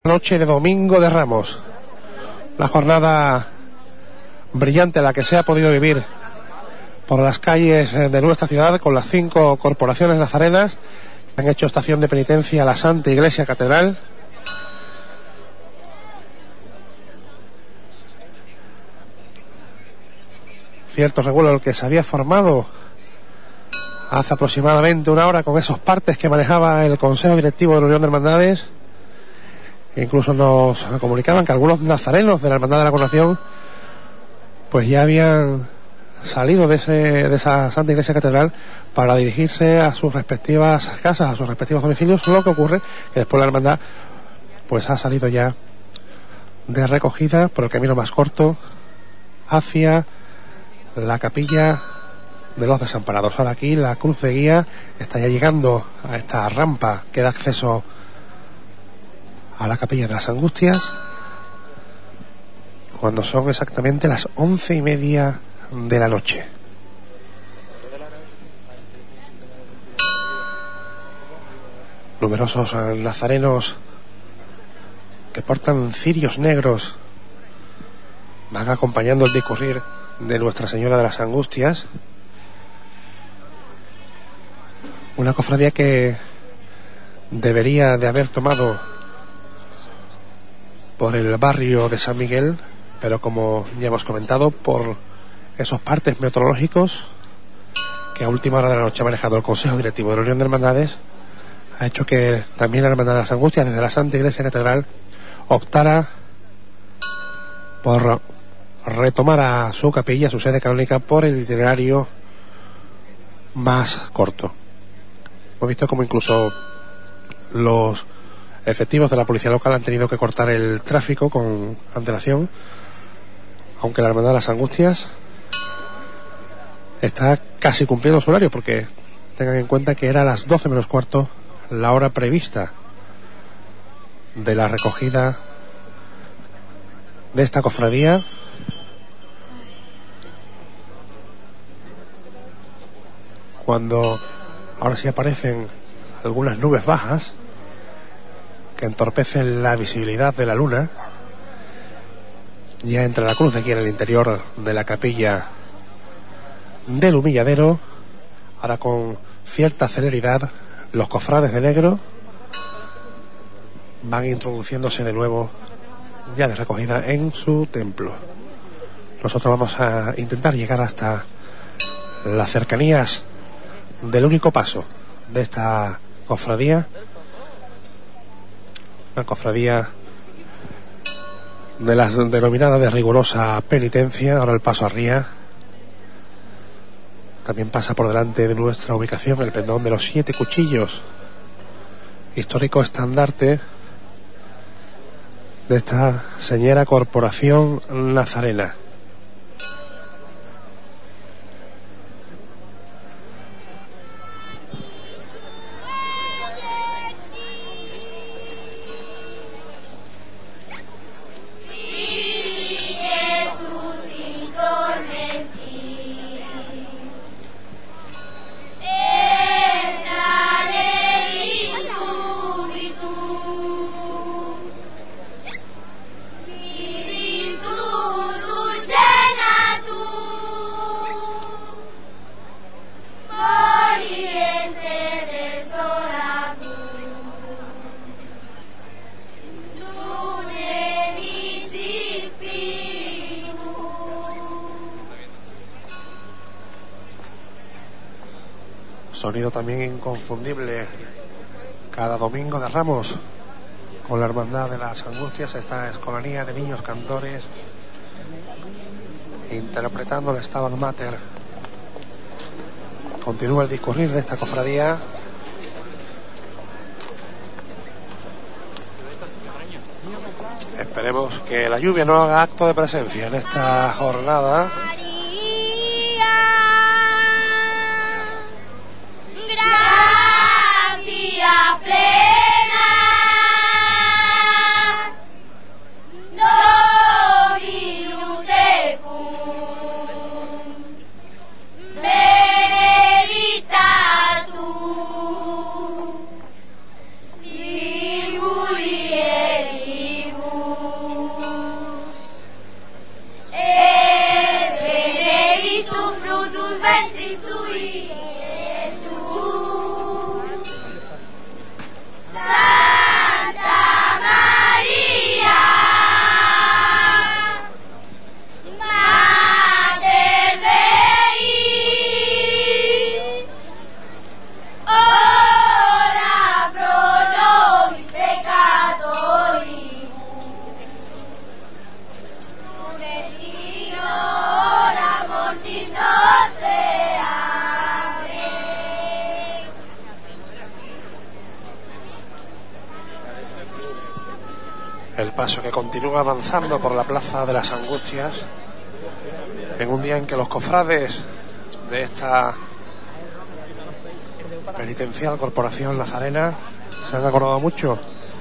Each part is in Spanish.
Noche de Domingo de Ramos, la jornada brillante la que se ha podido vivir por las calles de nuestra ciudad con las 5 corporaciones nazarenas que han hecho estación de penitencia a la Santa Iglesia Catedral. Cierto revuelo el que se había formado hace aproximadamente una hora con esos partes que manejaba el Consejo Directivo de la Unión de Hermandades. Incluso nos comunicaban que algunos nazarenos de la Hermandad de la Coronación pues ya habían salido de esa Santa Iglesia Catedral para dirigirse a sus respectivas casas, a sus respectivos domicilios. Lo que ocurre que después la Hermandad pues ha salido ya de recogida por el camino más corto hacia la capilla de los Desamparados. Ahora aquí la cruz de guía está ya llegando a esta rampa que da acceso a la capilla de las Angustias, cuando son exactamente las 11:30 de la noche. Numerosos nazarenos que portan cirios negros van acompañando el discurrir de Nuestra Señora de las Angustias, una cofradía que debería de haber tomado por el barrio de San Miguel, pero como ya hemos comentado, por esos partes meteorológicos que a última hora de la noche ha manejado el Consejo Directivo de la Unión de Hermandades, ha hecho que también la Hermandad de las Angustias, desde la Santa Iglesia Catedral, optara por retomar a su capilla, su sede canónica, por el itinerario más corto. Hemos visto como incluso los efectivos de la policía local han tenido que cortar el tráfico con antelación, aunque la Hermandad de las Angustias está casi cumpliendo su horario, porque tengan en cuenta que era a las 12 menos cuarto la hora prevista de la recogida de esta cofradía, cuando ahora sí aparecen algunas nubes bajas que entorpecen la visibilidad de la luna. Ya entra la cruz aquí en el interior de la capilla del Humilladero. Ahora con cierta celeridad los cofrades de negro van introduciéndose de nuevo ya de recogida en su templo. Nosotros vamos a intentar llegar hasta las cercanías del único paso de esta cofradía, una cofradía de las denominadas de rigurosa penitencia. Ahora el paso a Ría también pasa por delante de nuestra ubicación el pendón de los 7 cuchillos, histórico estandarte de esta señera corporación nazarena. Sonido también inconfundible cada domingo de Ramos con la Hermandad de las Angustias, esta escolanía de niños cantores interpretando el Stabat Mater. Continúa el discurrir de esta cofradía. Esperemos que la lluvia no haga acto de presencia en esta jornada. Murieri El paso que continúa avanzando por la Plaza de las Angustias en un día en que los cofrades de esta penitencial Corporación Nazarena se han acordado mucho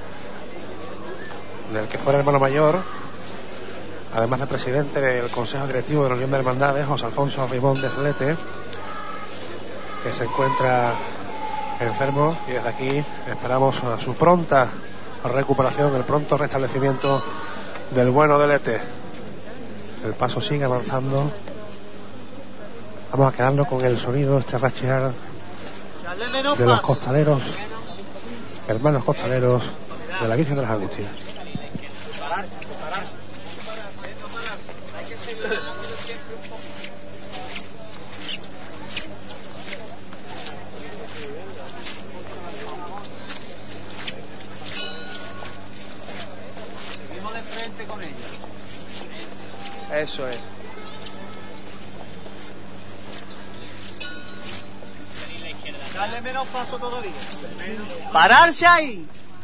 del que fuera hermano mayor, además de presidente del Consejo Directivo de la Unión de Hermandades, José Alfonso Ribón de Celete, que se encuentra enfermo, y desde aquí esperamos a su pronta recuperación, el pronto restablecimiento del bueno de Lete. El paso sigue avanzando. Vamos a quedarnos con el sonido, este rachear de los costaleros, hermanos costaleros de la Virgen de las Angustias. Seguimos de frente con ella. Eso es. Dale menos paso todavía. ¡Pararse ahí!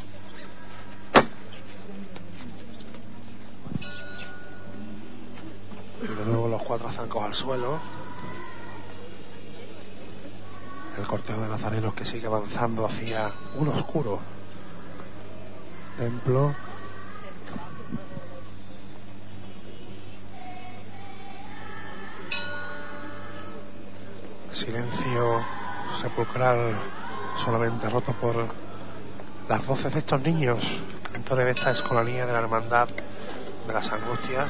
De nuevo los 4 zancos al suelo. El cortejo de nazarenos que sigue avanzando hacia un oscuro templo. Silencio sepulcral solamente roto por las voces de estos niños, cantores de esta escolanía de la Hermandad de las Angustias.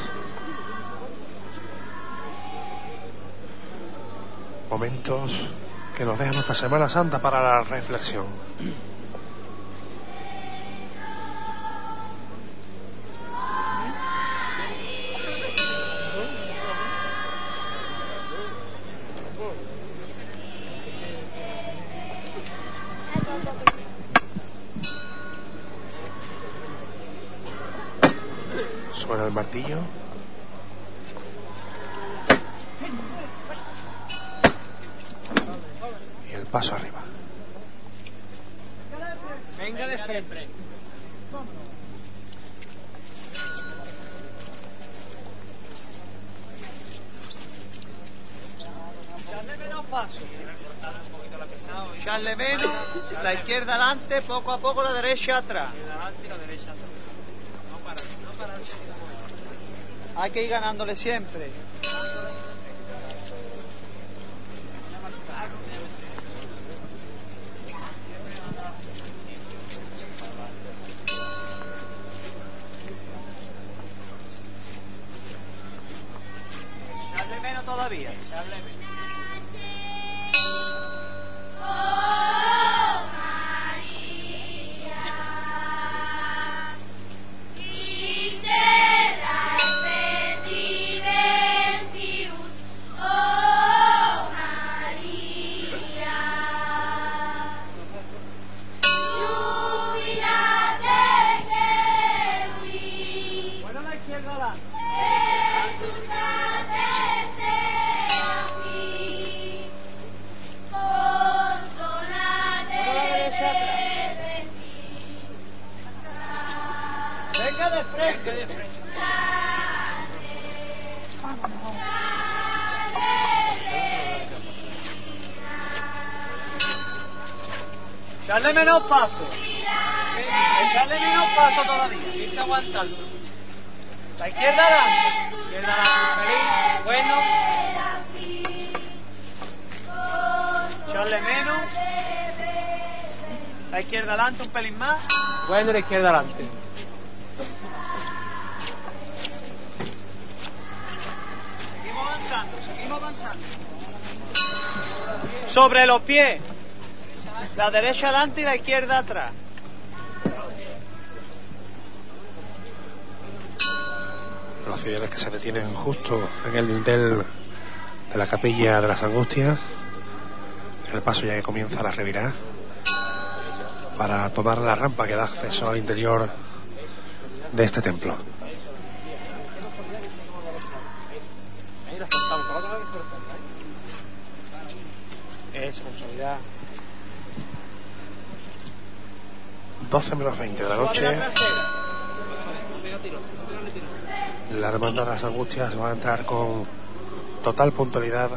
Momentos que nos dejan nuestra Semana Santa para la reflexión. Suena el martillo. Y el paso arriba. Venga de frente. Echarle menos paso. Echarle menos. La izquierda adelante, poco a poco la derecha atrás. Hay que ir ganándole siempre. Echarle menos todavía. Echarle menos. Echarle menos paso. Echarle menos paso todavía. Irse aguantando. La izquierda adelante. Izquierda adelante. Bueno. Echarle menos. La izquierda adelante un pelín más. Bueno, la izquierda adelante. Seguimos avanzando, seguimos avanzando. Sobre los pies. La derecha adelante y la izquierda atrás. Los fieles que se detienen justo en el dintel de la capilla de las Angustias. En el paso ya que comienza la revirada para tomar la rampa que da acceso al interior de este templo. Responsabilidad. 12 menos 20 de la noche. La hermandad de las Angustias va a entrar con total puntualidad,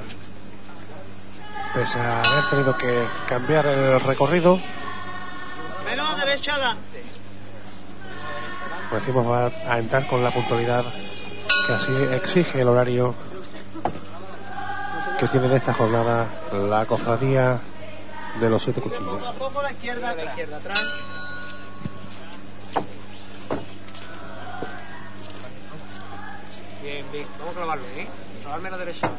pese a haber tenido que cambiar el recorrido. Menos derecha adelante. Como decimos, va a entrar con la puntualidad que así exige el horario que tiene en esta jornada la cofradía de los 7 cuchillos. Poco a poco la izquierda atrás. Bien, vamos a clavarlo, clavarme a la derecha.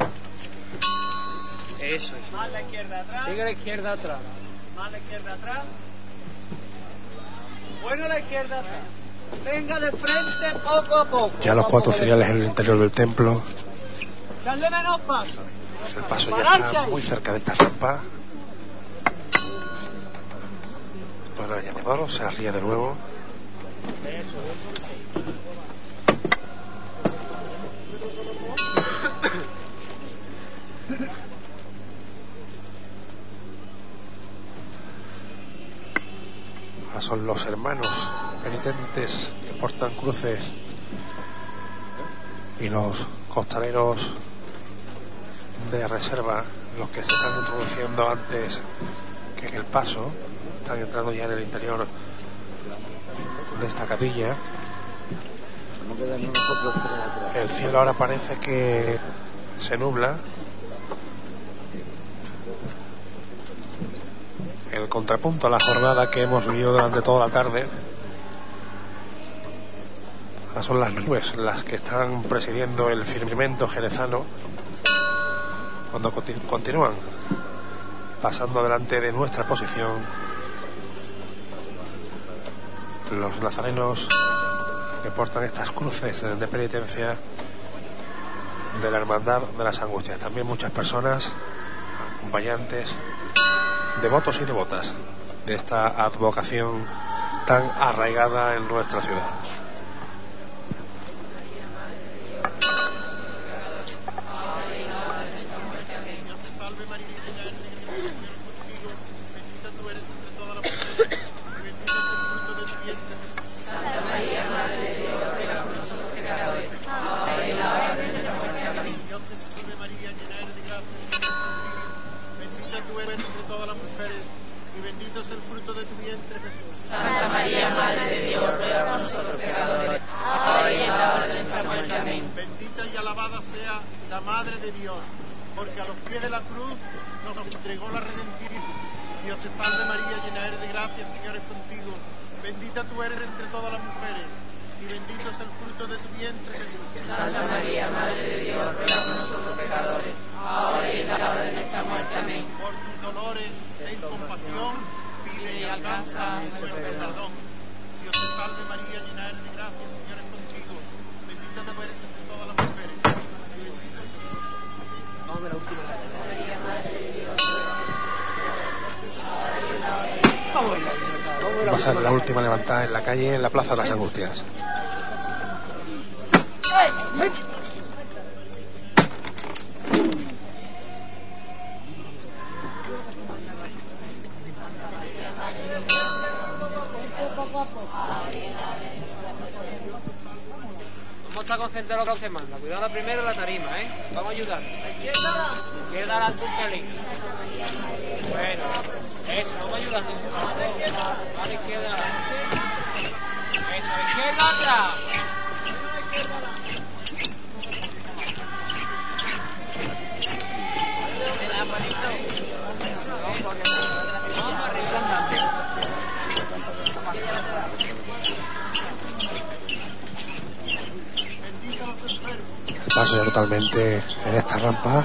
Eso es. Más la izquierda atrás. Sigue a la izquierda atrás. Más la izquierda atrás. Bueno, la izquierda atrás. Venga de frente poco a poco. Ya los 4 cereales en el interior del templo. Dale menos paso. El paso ya está muy cerca de esta rampa. Bueno, el llamador se arría de nuevo. Ahora son los hermanos penitentes que portan cruces y los costaleros de reserva los que se están introduciendo antes que en el paso. Están entrando ya en el interior de esta capilla. El cielo ahora parece que se nubla. El contrapunto a la jornada que hemos vivido durante toda la tarde. Ahora son las nubes las que están presidiendo el firmamento jerezano cuando continúan pasando delante de nuestra posición los nazarenos que portan estas cruces de penitencia de la Hermandad de las Angustias. También muchas personas, acompañantes, devotos y devotas de esta advocación tan arraigada en nuestra ciudad. Va a ser la última levantada en la calle, en la Plaza de las Angustias. Vamos a estar concentrados en lo que se manda. Cuidado primero la tarima, Vamos a ayudar. Izquierda adelante un pelín. Bueno, eso, vamos a ayudar. A la izquierda adelante. Eso, izquierda atrás. Vamos arriba andando. Paso ya totalmente en esta rampa.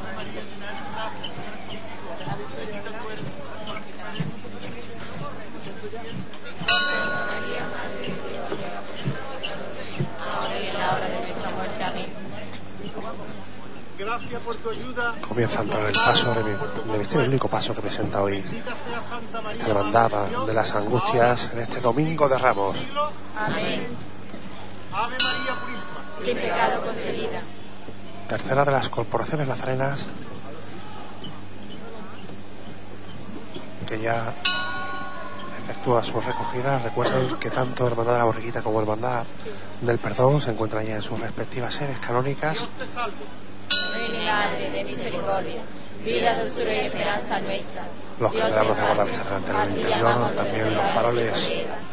Gracias por tu ayuda. Comienza a entrar el paso de vestir el único paso que presenta hoy esta hermandad de las Angustias en este domingo de Ramos. Amén. Ave María Purísima. Sin pecado concebida. Tercera de las corporaciones nazarenas que ya efectúa su recogida. Recuerden que tanto Hermandad de la Borriquita como Hermandad del Perdón se encuentran ya en sus respectivas sedes canónicas. Ven, Madre de misericordia, vida, dulzura y esperanza nuestra. Los candelabros de guardapisas delante del interior, también los faroles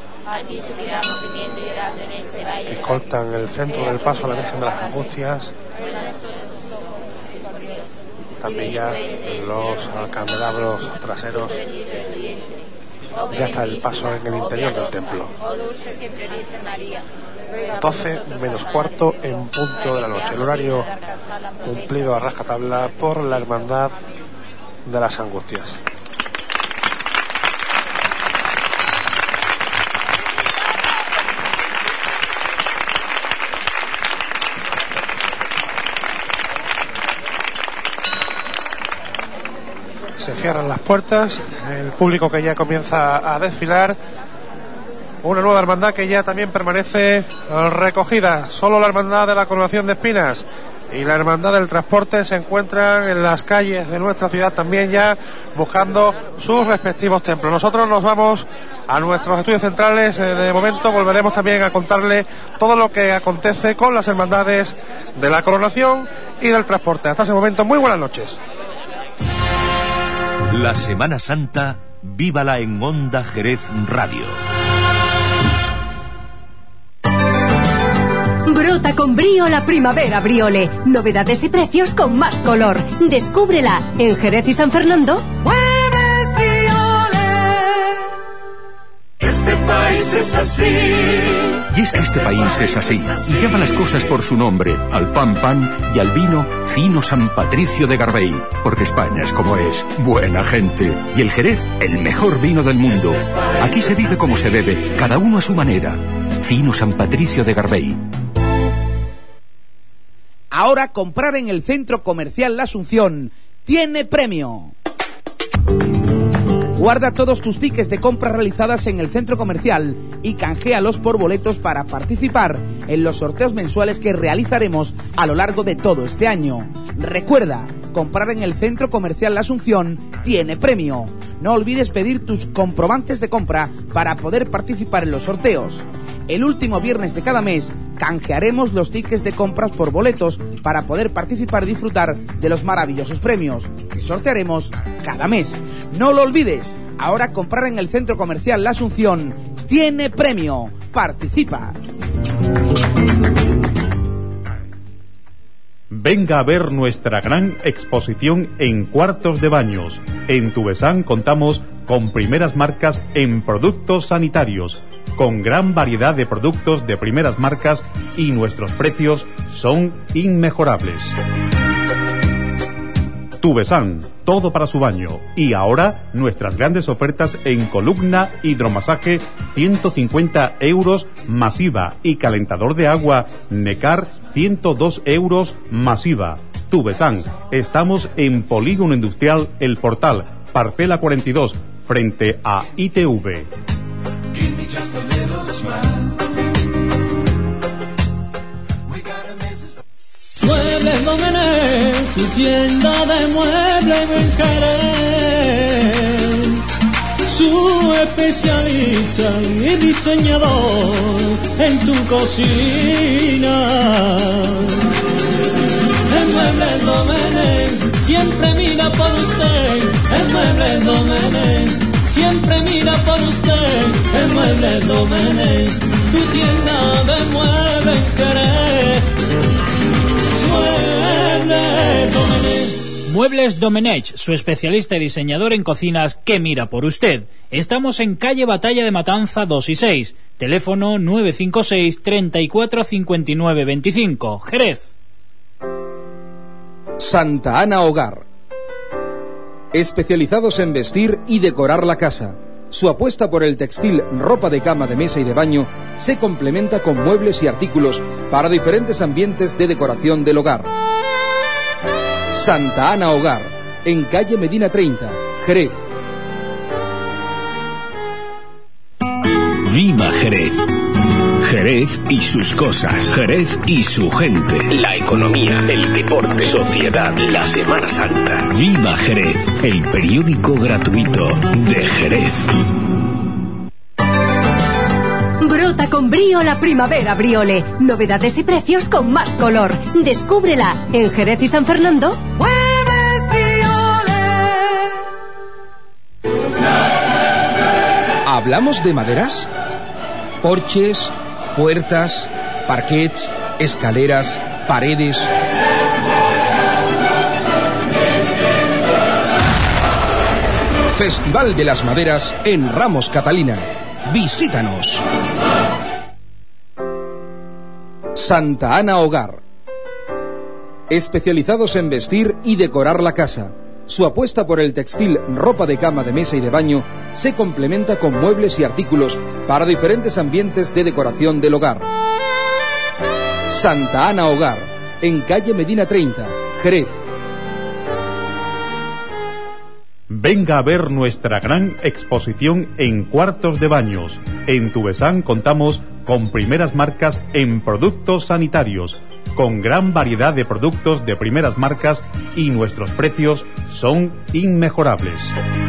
que escoltan el centro del paso a la Virgen de las Angustias. También ya los candelabros traseros. Ya está el paso en el interior del templo. 12 menos cuarto en punto de la noche. El horario cumplido a rajatabla por la Hermandad de las Angustias. Se cierran las puertas, el público que ya comienza a desfilar. Una nueva hermandad que ya también permanece recogida. Solo la Hermandad de la Coronación de Espinas y la Hermandad del Transporte se encuentran en las calles de nuestra ciudad también ya buscando sus respectivos templos. Nosotros nos vamos a nuestros estudios centrales. De momento volveremos también a contarle todo lo que acontece con las hermandades de la Coronación y del Transporte. Hasta ese momento, muy buenas noches. La Semana Santa, vívala en Onda Jerez Radio. Brota con brío la primavera Briole. Novedades y precios con más color. Descúbrela en Jerez y San Fernando. ¡Jueves Briole! Este país es así. Y es que este país es así, y llama las cosas por su nombre, al pan pan y al vino Fino San Patricio de Garbey, porque España es como es, buena gente. Y el Jerez, el mejor vino del mundo. Aquí se vive como se bebe, cada uno a su manera. Fino San Patricio de Garbey. Ahora comprar en el Centro Comercial La Asunción tiene premio. Guarda todos tus tickets de compras realizadas en el centro comercial y canjealos por boletos para participar en los sorteos mensuales que realizaremos a lo largo de todo este año. Recuerda, comprar en el Centro Comercial La Asunción tiene premio. No olvides pedir tus comprobantes de compra para poder participar en los sorteos. El último viernes de cada mes canjearemos los tickets de compras por boletos para poder participar y disfrutar de los maravillosos premios que sortearemos cada mes. No lo olvides, ahora comprar en el Centro Comercial La Asunción tiene premio. Participa. Venga a ver nuestra gran exposición en cuartos de baños. En Tubesán contamos con primeras marcas en productos sanitarios, con gran variedad de productos de primeras marcas y nuestros precios son inmejorables. Tubesán, todo para su baño. Y ahora nuestras grandes ofertas en columna, hidromasaje, 150 euros masiva, y calentador de agua Necar, 102 euros masiva. Tubesán, estamos en Polígono Industrial El Portal, parcela 42, frente a ITV. Muebles Domenech, tu tienda de muebles en Jerez, su especialista y diseñador en tu cocina. En Muebles Domenech siempre mira por usted, en Muebles Domenech siempre mira por usted, en Muebles Domenech, tu tienda de muebles en Jerez. Muebles Domenech, su especialista y diseñador en cocinas que mira por usted. Estamos en calle Batalla de Matanza 2 y 6, teléfono 956 34 59 25, Jerez. Santa Ana Hogar, especializados en vestir y decorar la casa. Su apuesta por el textil, ropa de cama, de mesa y de baño se complementa con muebles y artículos para diferentes ambientes de decoración del hogar. Santa Ana Hogar, en calle Medina 30, Jerez. ¡Viva Jerez! Jerez y sus cosas, Jerez y su gente, la economía, el deporte, sociedad, la Semana Santa. ¡Viva Jerez! El periódico gratuito de Jerez. con brío la primavera Briole. Novedades y precios con más color. Descúbrela en Jerez y San Fernando. ¿Hablamos de maderas? Porches, puertas, parquets, escaleras, paredes. Festival de las Maderas en Ramos Catalina. Visítanos. Santa Ana Hogar. Especializados en vestir y decorar la casa. Su apuesta por el textil, ropa de cama, de mesa y de baño se complementa con muebles y artículos para diferentes ambientes de decoración del hogar. Santa Ana Hogar, en calle Medina 30, Jerez. Venga a ver nuestra gran exposición en cuartos de baños. En Tubesán contamos con primeras marcas en productos sanitarios, con gran variedad de productos de primeras marcas y nuestros precios son inmejorables.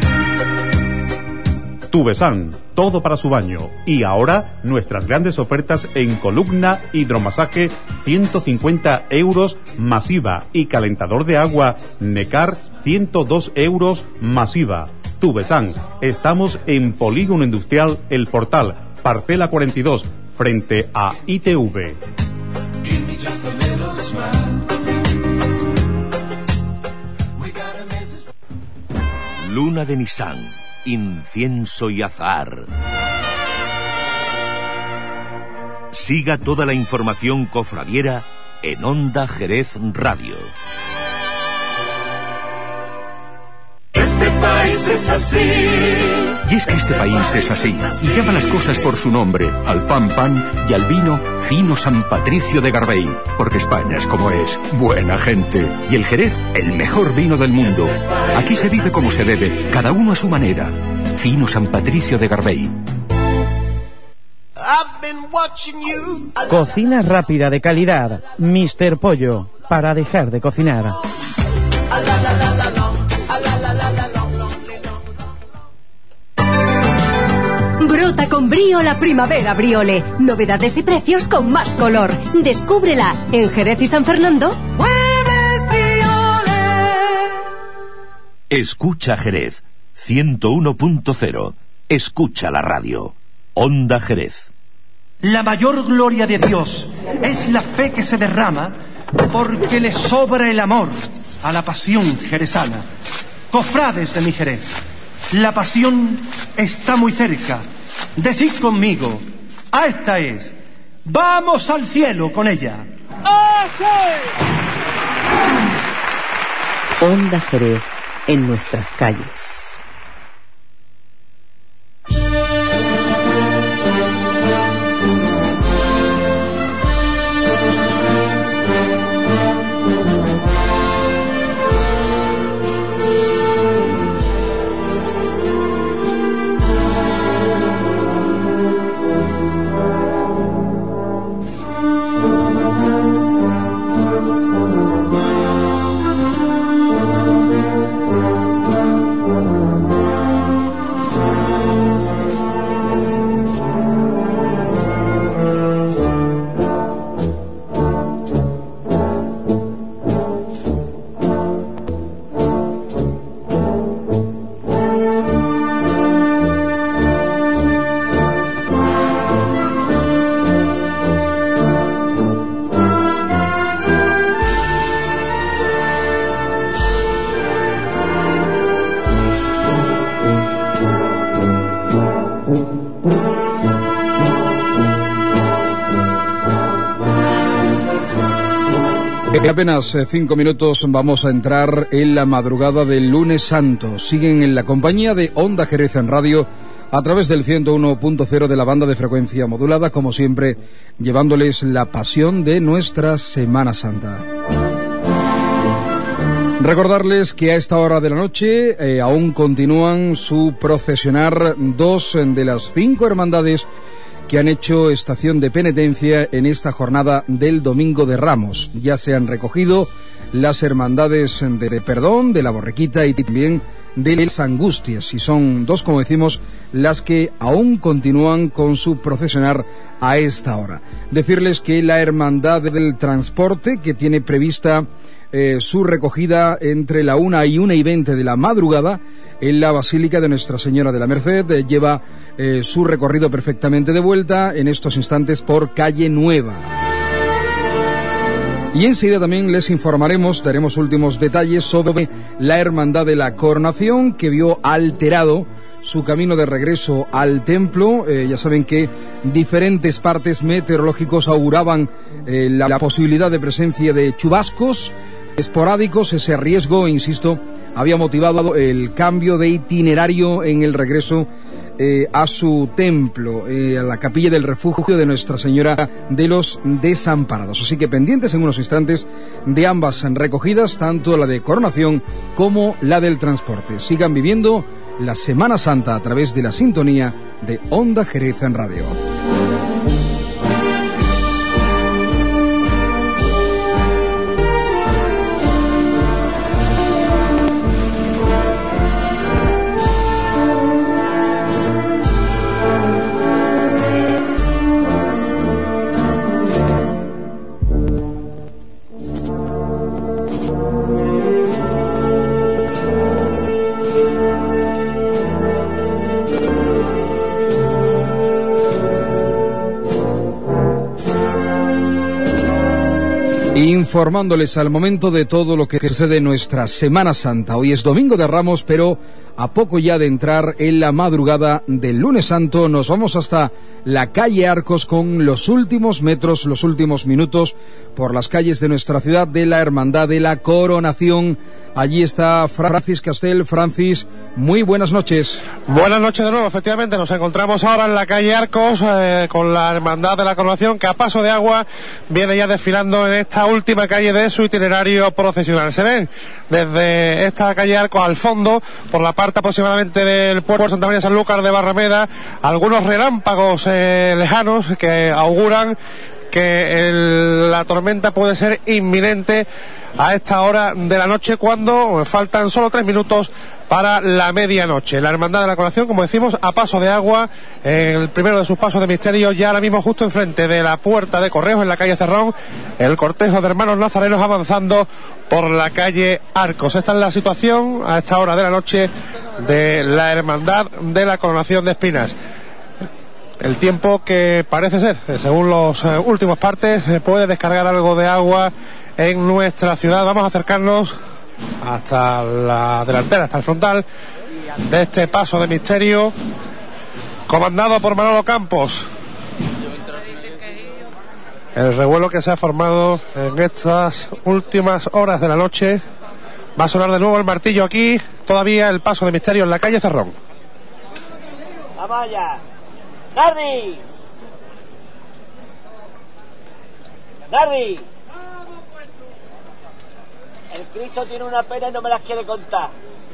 Tubesán, todo para su baño. Y ahora nuestras grandes ofertas en columna, hidromasaje, 150 euros masiva, y calentador de agua Necar, 102 euros masiva. Tubesán, estamos en Polígono Industrial El Portal, parcela 42, frente a ITV. Luna de Nissan, incienso y azahar. Siga toda la información cofradiera en Onda Jerez Radio. Este país es así. Y es que este país es así, y llama las cosas por su nombre, al pan y al vino fino San Patricio de Garbey, porque España es como es, buena gente, y el Jerez, el mejor vino del mundo. Aquí se vive como se debe, cada uno a su manera. Fino San Patricio de Garbey. Cocina rápida de calidad, Mr. Pollo, para dejar de cocinar. Brota con brío la primavera Briole. Novedades y precios con más color. Descúbrela en Jerez y San Fernando. Escucha Jerez, 101.0. Escucha la radio. Onda Jerez. La mayor gloria de Dios es la fe que se derrama porque le sobra el amor a la pasión jerezana. Cofrades de mi Jerez, la pasión está muy cerca. Decid conmigo, a esta es, vamos al cielo con ella. Onda Jerez en nuestras calles. En apenas 5 minutos vamos a entrar en la madrugada del lunes santo. Siguen en la compañía de Onda Jerez en radio a través del 101.0 de la banda de frecuencia modulada, como siempre, llevándoles la pasión de nuestra Semana Santa. Recordarles que a esta hora de la noche aún continúan su procesionar 2 de las 5 hermandades que han hecho estación de penitencia en esta jornada del Domingo de Ramos. Ya se han recogido las hermandades de Perdón, de la Borriquita y también de las Angustias, y son dos, como decimos, las que aún continúan con su procesionar a esta hora. Decirles que la Hermandad del Transporte, que tiene prevista su recogida entre la 1 y 1:20 de la madrugada en la Basílica de Nuestra Señora de la Merced, lleva su recorrido perfectamente de vuelta en estos instantes por Calle Nueva. Y enseguida también les informaremos, daremos últimos detalles sobre la Hermandad de la Coronación, que vio alterado su camino de regreso al templo. Ya saben que diferentes partes meteorológicos auguraban la posibilidad de presencia de chubascos esporádicos. Ese riesgo, insisto, había motivado el cambio de itinerario en el regreso a su templo, a la capilla del refugio de Nuestra Señora de los Desamparados. Así que pendientes en unos instantes de ambas recogidas, tanto la de Coronación como la del transporte. Sigan viviendo la Semana Santa a través de la sintonía de Onda Jerez en Radio. Informándoles al momento de todo lo que sucede en nuestra Semana Santa. Hoy es Domingo de Ramos, pero a poco ya de entrar en la madrugada del Lunes Santo, nos vamos hasta la calle Arcos con los últimos metros, los últimos minutos por las calles de nuestra ciudad de la Hermandad de la Coronación. Allí está Francis Castel. Francis, muy buenas noches. Buenas noches de nuevo, efectivamente. Nos encontramos ahora en la calle Arcos con la Hermandad de la Coronación, que a paso de agua viene ya desfilando en esta última calle de su itinerario procesional. Se ven desde esta calle Arcos al fondo, por la parte aproximadamente del puerto de Santa María Sanlúcar de Barrameda, algunos relámpagos lejanos que auguran que la tormenta puede ser inminente a esta hora de la noche, cuando faltan solo 3 minutos para la medianoche. La Hermandad de la Coronación, como decimos, a paso de agua, el primero de sus pasos de misterio, ya ahora mismo justo enfrente de la puerta de Correos en la calle Cerrón, el cortejo de hermanos nazarenos avanzando por la calle Arcos. Esta es la situación a esta hora de la noche de la Hermandad de la Coronación de Espinas. El tiempo que parece ser, según los últimos partes, puede descargar algo de agua en nuestra ciudad. Vamos a acercarnos hasta la delantera, hasta el frontal de este paso de misterio, comandado por Manolo Campos. El revuelo que se ha formado en estas últimas horas de la noche. Va a sonar de nuevo el martillo aquí, todavía el paso de misterio en la calle Cerrón. ¡Vamos allá! ¡Nardi! ¡Nardi! El Cristo tiene una pena y no me las quiere contar.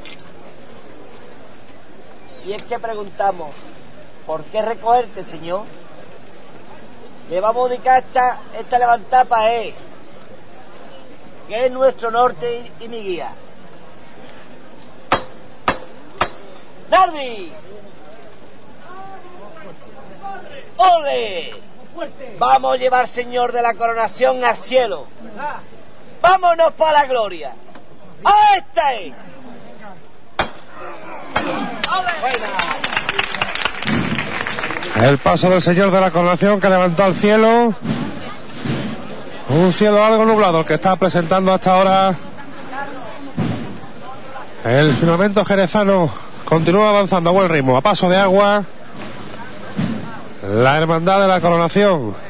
Y es que preguntamos, ¿por qué recogerte, señor? Le vamos a dedicar esta levantada para él, que es nuestro norte y mi guía. ¡Nardi! ¡Ole! Vamos a llevar, Señor de la Coronación, al cielo. ¡Vámonos para la gloria! ¡A este! El paso del Señor de la Coronación, que levantó al cielo. Un cielo algo nublado, que está presentando hasta ahora el firmamento jerezano. Continúa avanzando a buen ritmo, a paso de agua. La Hermandad de la Coronación